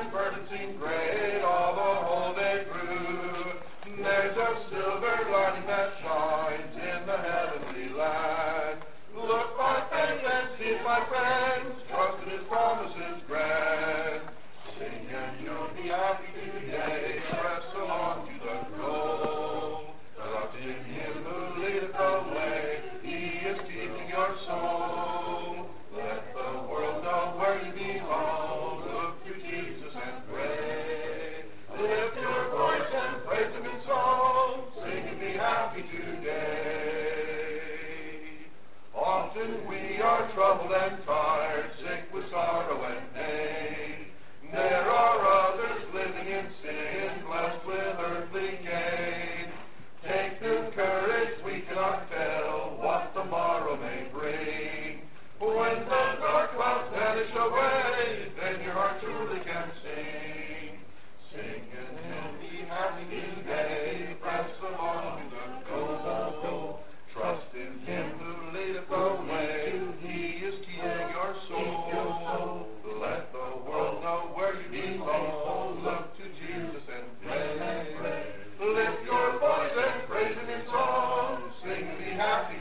and burdens seem great all the whole day through. There's a silver lining that shines in the heavenly land. Look by faith and see, my friends, trust in His promises grand. Sing and you'll be happy today. Press along to the goal. Trust in Him who leadeth the way. He is keeping your soul. Let the world know where you belong. Look to Jesus and pray. Lift your voice and praise Him in song. Sing and be happy today. Often we are troubled and tired, sick with sorrow and pain. There are others living in sin, blessed with earthly gain. Take new courage, we cannot tell what tomorrow may bring. When the dark clouds vanish away, then your heart truly can sing. Sing and you'll be happy today. Press along to the goal. Trust in Him who leadeth the way. He is keeping your soul. Let the world know where you belong. Look to Jesus and pray. Lift your voice and praise Him in song. Sing and be happy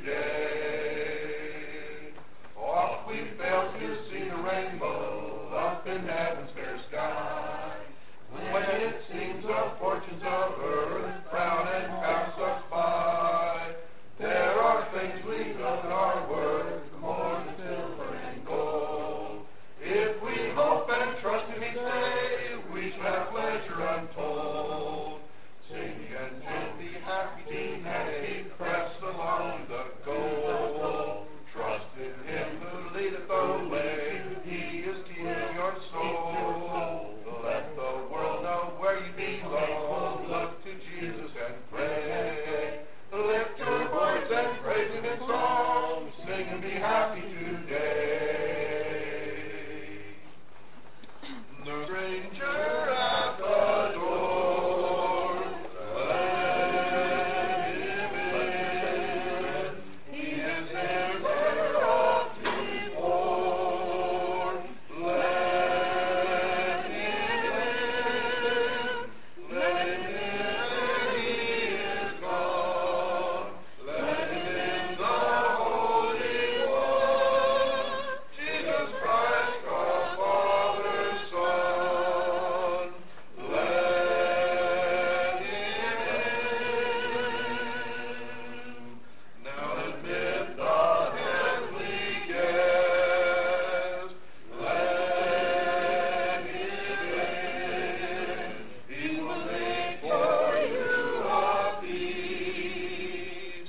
today. Oft we fail to see the rainbow up in heaven's fair sky. When it seems the fortunes of earth frown and pass us by, there are things we know that are worth more than silver and gold. If we hope and trust in His day, we shall have pleasure untold. Sing and you'll be happy today. Press along the goal. Trust in Him who leadeth the way. He is keeping your soul. Let the world know where you belong. Look to Jesus and pray. Lift your voice and praise Him in song. Sing and be happy today. The stranger at the door, let Him in. He is there where oft before. Let Him in. Let Him in. He is God. Let Him in, the Holy One. Jesus Christ, our Father's Son. Let Him in. Now admit the heavenly guest. Let Him in. He will make for you a feast.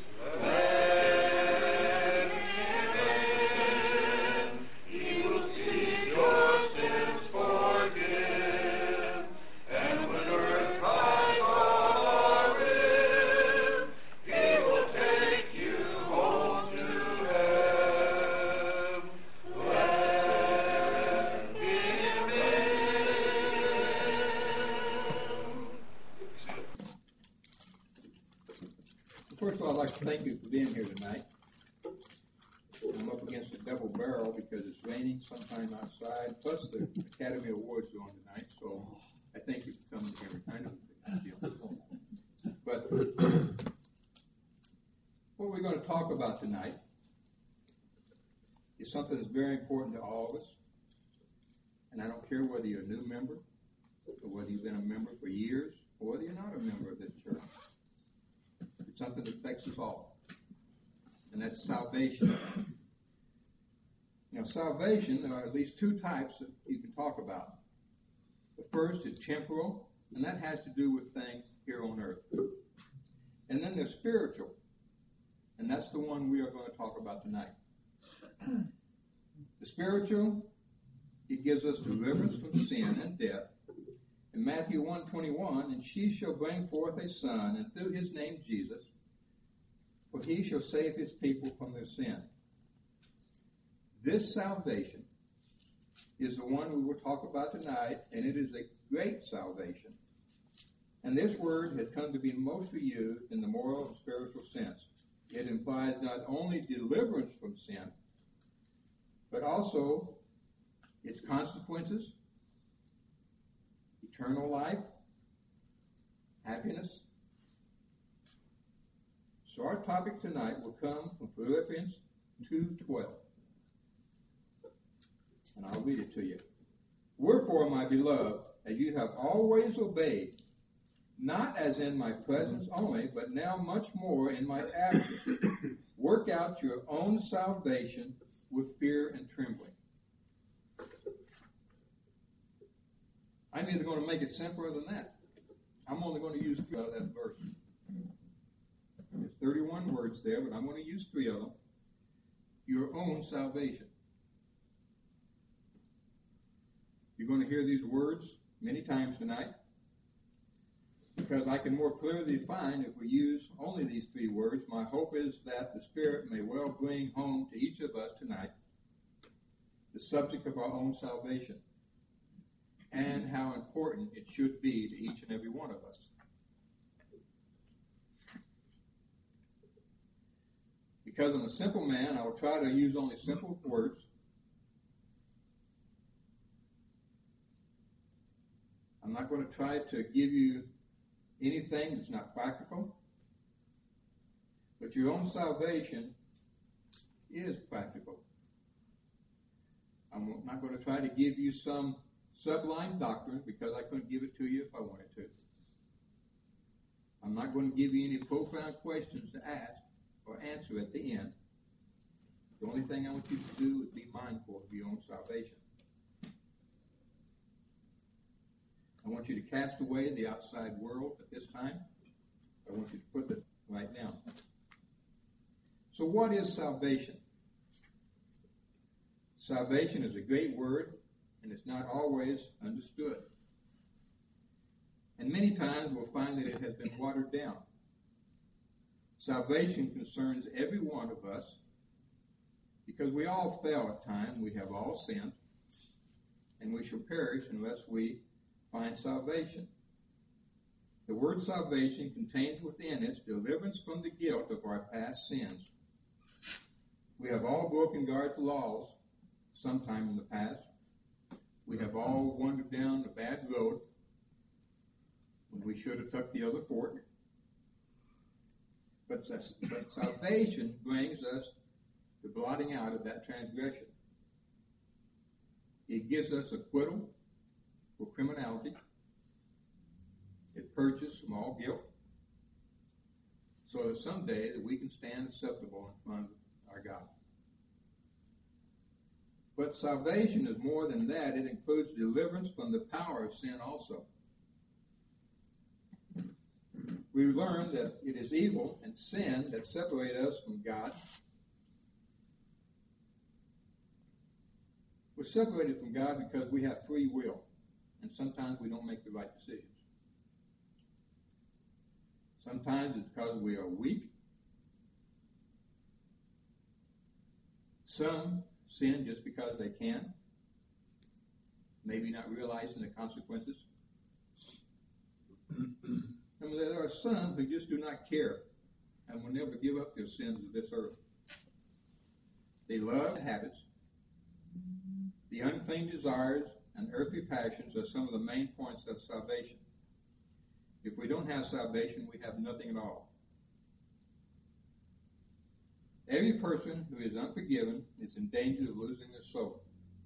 Let Him in. He will see your sins forgive. And when earth cries all are in, He will take you home to heaven. Let Him in. First of all, I'd like to thank you for being here tonight. I'm up against a double barrel because it's raining sometime outside, plus the Academy Awards are on tonight, so I thank you for coming here. I know it's a big deal. But what we're going to talk about tonight is something that's very important to all of us. And I don't care whether you're a new member, or whether you've been a member for years, or whether you're not a member of this church. It's something that affects us all. And that's salvation. Now, salvation, there are at least two types that you can talk about. The first is temporal, and that has to do with things here on earth. And then there's spiritual, and that's the one we are going to talk about tonight. The spiritual, it gives us deliverance from sin and death. In Matthew 1:21, and she shall bring forth a son, and through his name Jesus, for he shall save his people from their sin. This salvation is the one we will talk about tonight, and it is a great salvation. And this word has come to be mostly used in the moral and spiritual sense. It implies not only deliverance from sin, but also its consequences, eternal life, happiness. So our topic tonight will come from Philippians 2:12. And I'll read it to you. Wherefore, my beloved, as you have always obeyed, not as in my presence only, but now much more in my absence, work out your own salvation with fear and trembling. I'm either going to make it simpler than that. I'm only going to use 3 out of that verse. There's 31 words there, but I'm going to use 3 of them. Your own salvation. You're going to hear these words many times tonight, because I can more clearly define if we use only these 3 words. My hope is that the Spirit may well bring home to each of us tonight the subject of our own salvation and how important it should be to each and every one of us. Because I'm a simple man, I will try to use only simple words. I'm not going to try to give you anything that's not practical. But your own salvation is practical. I'm not going to try to give you some sublime doctrine, because I couldn't give it to you if I wanted to. I'm not going to give you any profound questions to ask or answer at the end. The only thing I want you to do is be mindful of your own salvation. I want you to cast away the outside world at this time. I want you to put it right now. So what is salvation? Salvation is a great word, and it's not always understood. And many times we'll find that it has been watered down. Salvation concerns every one of us, because we all fail at times. We have all sinned, and we shall perish unless we find salvation. The word salvation contains within it deliverance from the guilt of our past sins. We have all broken God's laws sometime in the past. We have all wandered down the bad road when we should have took the other fork. But salvation brings us the blotting out of that transgression. It gives us acquittal for criminality. It purges from all guilt, so that someday that we can stand acceptable in front of our God. But salvation is more than that. It includes deliverance from the power of sin also. We learn that it is evil and sin that separate us from God. We're separated from God because we have free will, and sometimes we don't make the right decisions. Sometimes it's because we are weak. Some sin just because they can, maybe not realizing the consequences. And there are some who just do not care and will never give up their sins of this earth. They love habits. The unclean desires and earthly passions are some of the main points of salvation. If we don't have salvation, we have nothing at all. Every person who is unforgiven is in danger of losing their soul.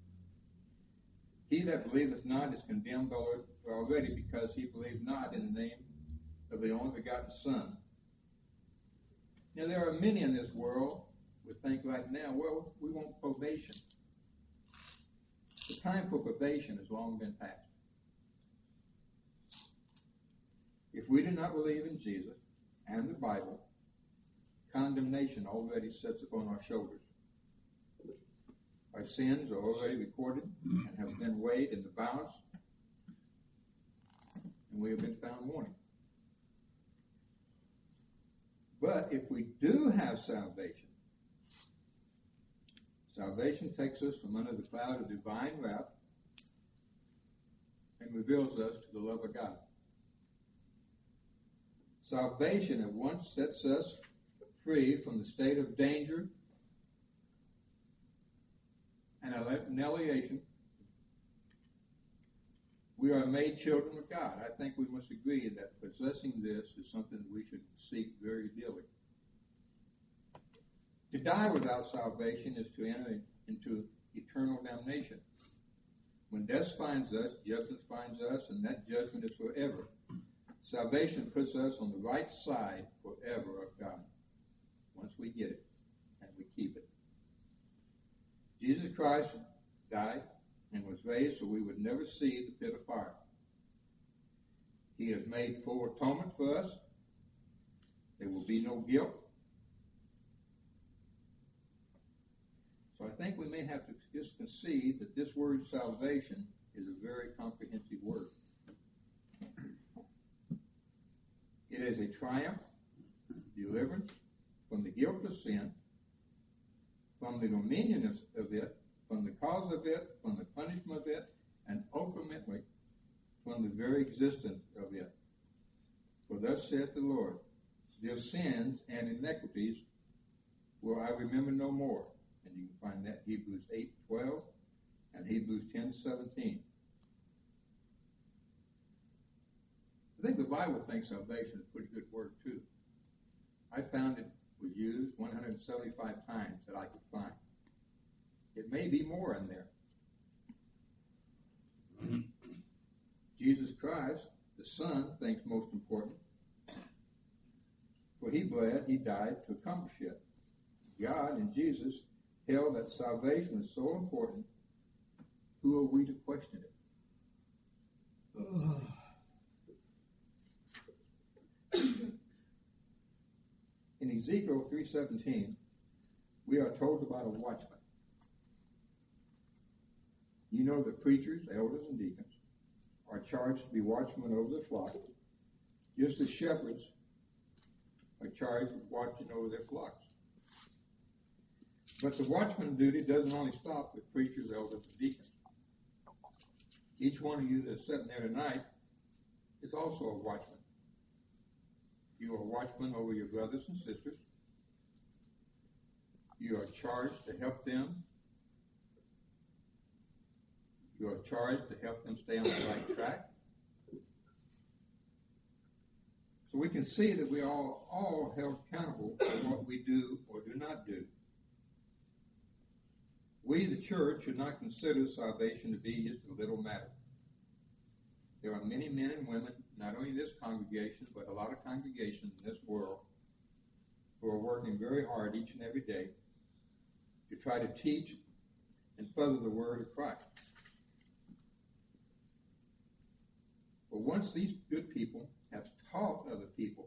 He that believeth not is condemned already, because he believed not in the name of the only begotten Son. Now, there are many in this world who think right now, well, we want probation. The time for probation has long been past. If we do not believe in Jesus and the Bible, condemnation already sits upon our shoulders. Our sins are already recorded and have been weighed in the balance, and we have been found wanting. But if we do have salvation, salvation takes us from under the cloud of divine wrath and reveals us to the love of God. Salvation at once sets us free from the state of danger and annihilation We are made children of God. I think we must agree that possessing this is something we should seek very dearly. To die without salvation is to enter into eternal damnation. When death finds us, judgment finds us, and that judgment is forever. Salvation puts us on the right side forever of God. Once we get it, and we keep it. Jesus Christ died and was raised so we would never see the pit of fire. He has made full atonement for us. There will be no guilt. So I think we may have to just concede that this word salvation is a very comprehensive word. It is a triumph, deliverance from the guilt of sin, from the dominion of it, from the cause of it, from the punishment of it, and ultimately from the very existence of it. For thus saith the Lord, their sins and iniquities will I remember no more. And you can find that Hebrews 8:12 and Hebrews 10:17. I think the Bible thinks salvation is a pretty good word too. I found it was used 175 times that I could find. It may be more in there. Jesus Christ, the Son, thinks most important. For he bled, he died to accomplish it. God and Jesus held that salvation is so important, who are we to question it? In Ezekiel 3:17, we are told about a watchman. You know that preachers, elders, and deacons are charged to be watchmen over the flock, just as shepherds are charged with watching over their flocks. But the watchman duty doesn't only stop with preachers, elders, and deacons. Each one of you that's sitting there tonight is also a watchman. You are watchmen over your brothers and sisters. You are charged to help them. You are charged to help them stay on the right track. So we can see that we are all held accountable for what we do or do not do. We, the church, should not consider salvation to be just a little matter. There are many men and women, not only in this congregation, but a lot of congregations in this world, who are working very hard each and every day to try to teach and further the word of Christ. But once these good people have taught other people,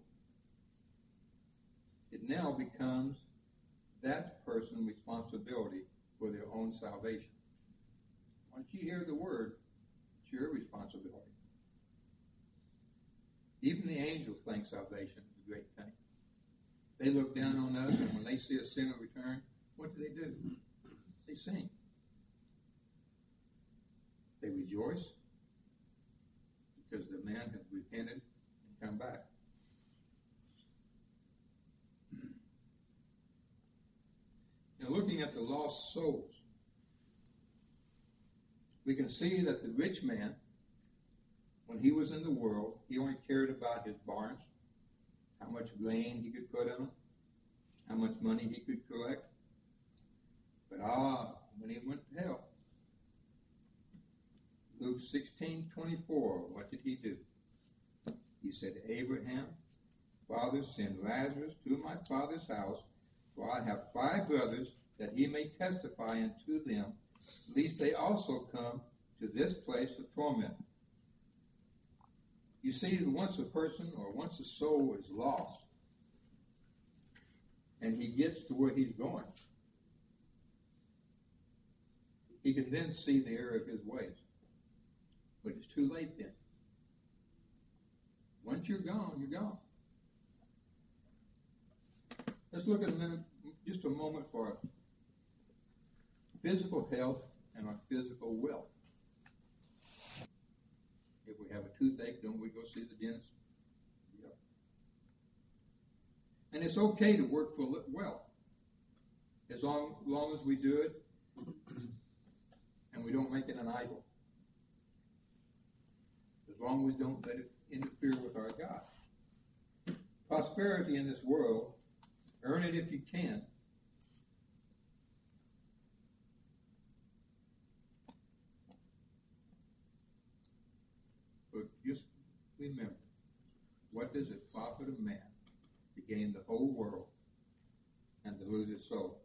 it now becomes that person's responsibility for their own salvation. Once you hear the word, it's your responsibility. Even the angels think salvation is a great thing. They look down on us, and when they see a sinner return, what do? They sing. They rejoice because the man has repented and come back. Now, looking at the lost souls, we can see that the rich man, when he was in the world, he only cared about his barns, how much grain he could put in them, how much money he could collect. But when he went to hell, Luke 16:24, what did he do? He said, Abraham, Father, send Lazarus to my father's house, for I have 5 brothers, that he may testify unto them, lest they also come to this place of torment. You see, once a person or once a soul is lost, and he gets to where he's going, he can then see the error of his ways. But it's too late then. Once you're gone, you're gone. Let's look at just a moment for physical health and our physical wealth. If we have a toothache, don't we go see the dentist? Yep. And it's okay to work for wealth, as long as we do it and we don't make it an idol. long as we don't let it interfere with our God. Prosperity in this world, earn it if you can. But just remember, what does it profit a man to gain the whole world and to lose his soul?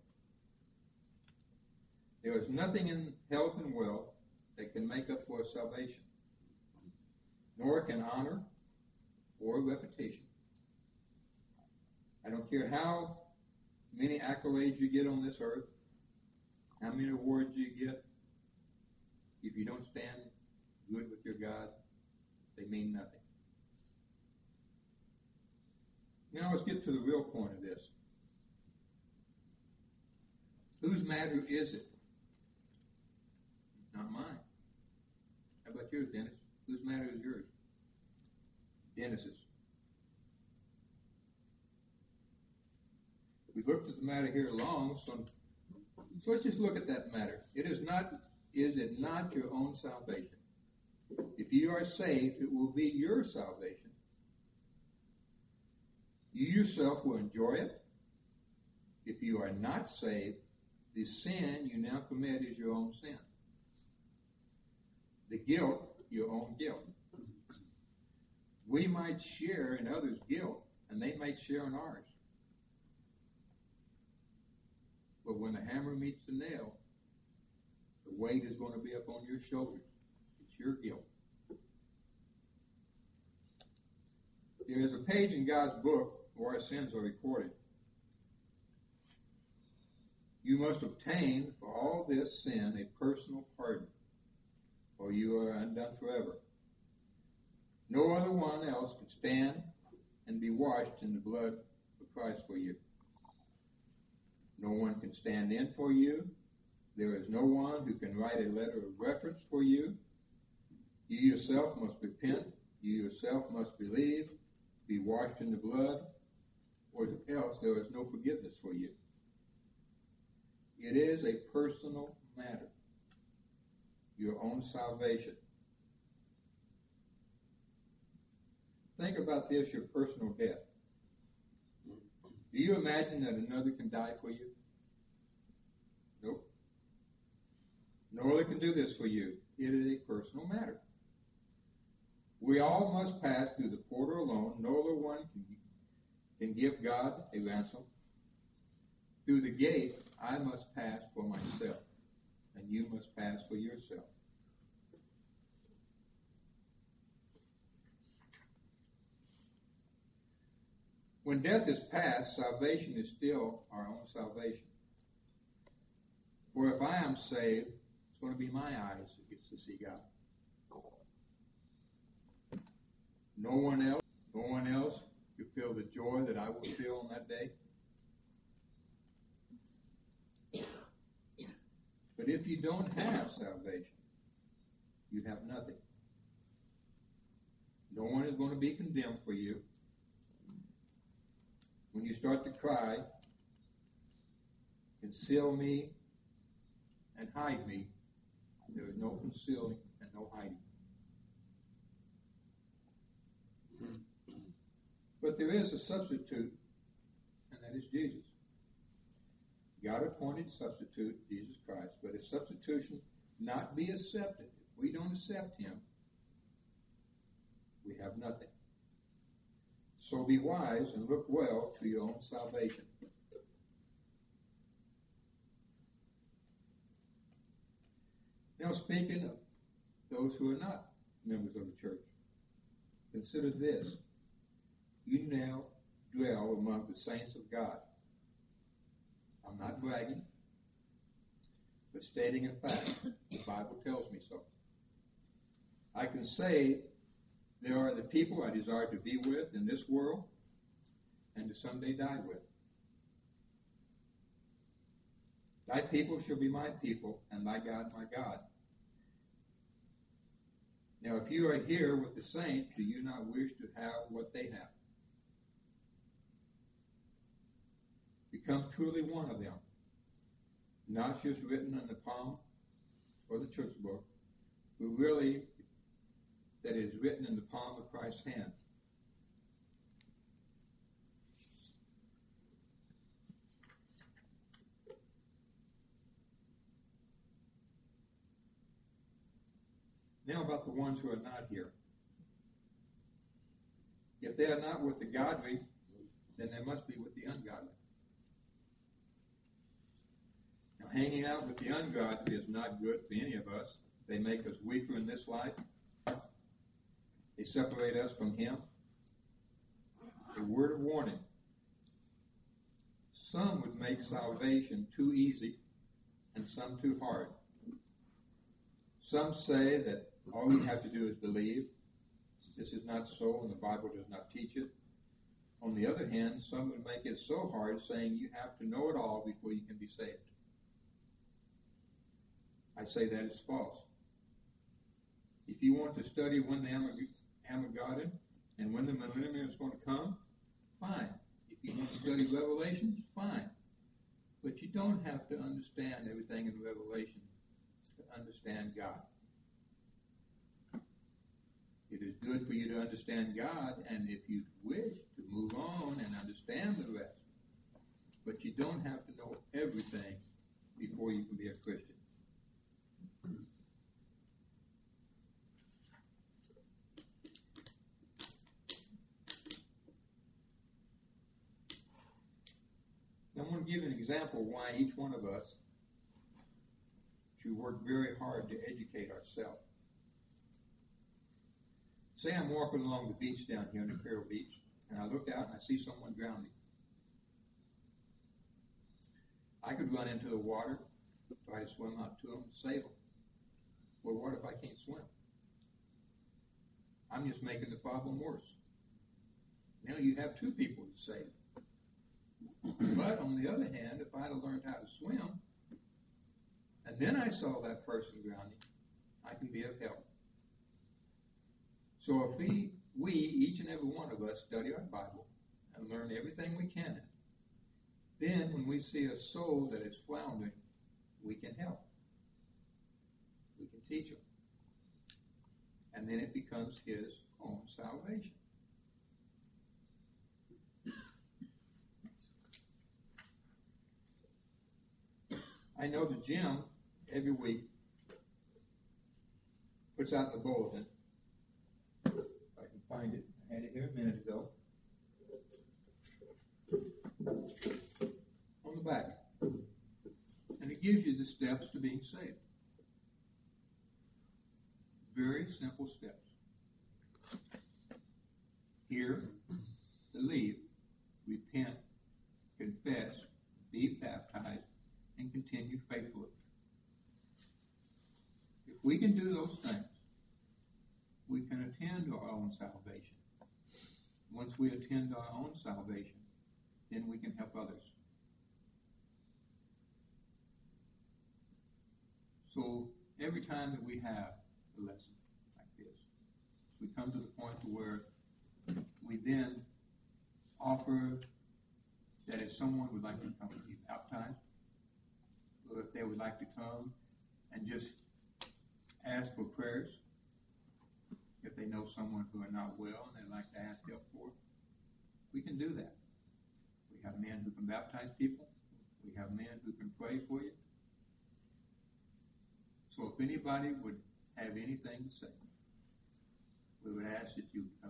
There is nothing in health and wealth that can make up for salvation, nor can honor or reputation. I don't care how many accolades you get on this earth, how many awards you get, if you don't stand good with your God, they mean nothing. Now let's get to the real point of this. Whose matter is it? Not mine. How about yours, Dennis? Whose matter is yours? Dennis's. We looked at the matter here long, so let's just look at that matter. Is it not your own salvation? If you are saved, it will be your salvation. You yourself will enjoy it. If you are not saved, the sin you now commit is your own sin. The guilt, your own guilt. We might share in others' guilt, and they might share in ours. But when the hammer meets the nail, the weight is going to be up on your shoulders. It's your guilt. There is a page in God's book where our sins are recorded. You must obtain for all this sin a personal pardon, or you are undone forever. No other one else can stand and be washed in the blood of Christ for you. No one can stand in for you. There is no one who can write a letter of reference for you. You yourself must repent. You yourself must believe, be washed in the blood, or else there is no forgiveness for you. It is a personal matter, your own salvation. Think about this, your personal death. Do you imagine that another can die for you? Nope. No other can do this for you. It is a personal matter. We all must pass through the porter alone. No other one can give God a ransom. Through the gate, I must pass for myself, and you must pass for yourself. When death is past, salvation is still our own salvation. For if I am saved, it's going to be my eyes that gets to see God. No one else can feel the joy that I will feel on that day. But if you don't have salvation, you have nothing. No one is going to be condemned for you. When you start to cry, conceal me and hide me, there is no concealing and no hiding. But there is a substitute, and that is Jesus. God appointed substitute, Jesus Christ, but his substitution not be accepted. If we don't accept him, we have nothing. So be wise and look well to your own salvation. Now, speaking of those who are not members of the church, consider this. You now dwell among the saints of God. I'm not bragging, but stating a fact. The Bible tells me so. I can say there are the people I desire to be with in this world and to someday die with. Thy people shall be my people, and thy God my God. Now, if you are here with the saints, do you not wish to have what they have? Become truly one of them, not just written on the palm or the church book, but really that is written in the palm of Christ's hand. Now about the ones who are not here. If they are not with the godly, then they must be with the ungodly. Now, hanging out with the ungodly is not good for any of us. They make us weaker in this life. They separate us from Him. A word of warning. Some would make salvation too easy and some too hard. Some say that all you have to do is believe. This is not so, and the Bible does not teach it. On the other hand, some would make it so hard, saying you have to know it all before you can be saved. I say that is false. If you want to study when the Armageddon and when the millennium is going to come, fine. If you want to study Revelation, fine. But you don't have to understand everything in Revelation to understand God. It is good for you to understand God, and if you wish to move on and understand the rest. But you don't have to know everything before you can be a Christian. Now, I'm going to give an example why each one of us should work very hard to educate ourselves. Say I'm walking along the beach down here in Imperial Beach, and I look out and I see someone drowning. I could run into the water, try to swim out to them, save them. Well, what if I can't swim? I'm just making the problem worse. Now you have two people to save. But on the other hand, if I had learned how to swim, and then I saw that person drowning, I can be of help. So if we, each and every one of us, study our Bible and learn everything we can, then when we see a soul that is floundering, we can help. We can teach him. And then it becomes his own salvation. I know the Jim, every week, puts out the bulletin. If I can find it. I had it here a minute ago. On the back. And it gives you the steps to being saved. Very simple steps. Hear, believe, repent, confess, be baptized, and continue faithfully. If we can do those things, we can attend to our own salvation. Once we attend to our own salvation, then we can help others. So every time that we have a lesson like this, we come to the point to where we then offer that if someone would like to come and be baptized, or if they would like to come and just ask for prayers, if they know someone who are not well and they'd like to ask help for, we can do that. We have men who can baptize people. We have men who can pray for you. So if anybody would have anything to say, we would ask that you come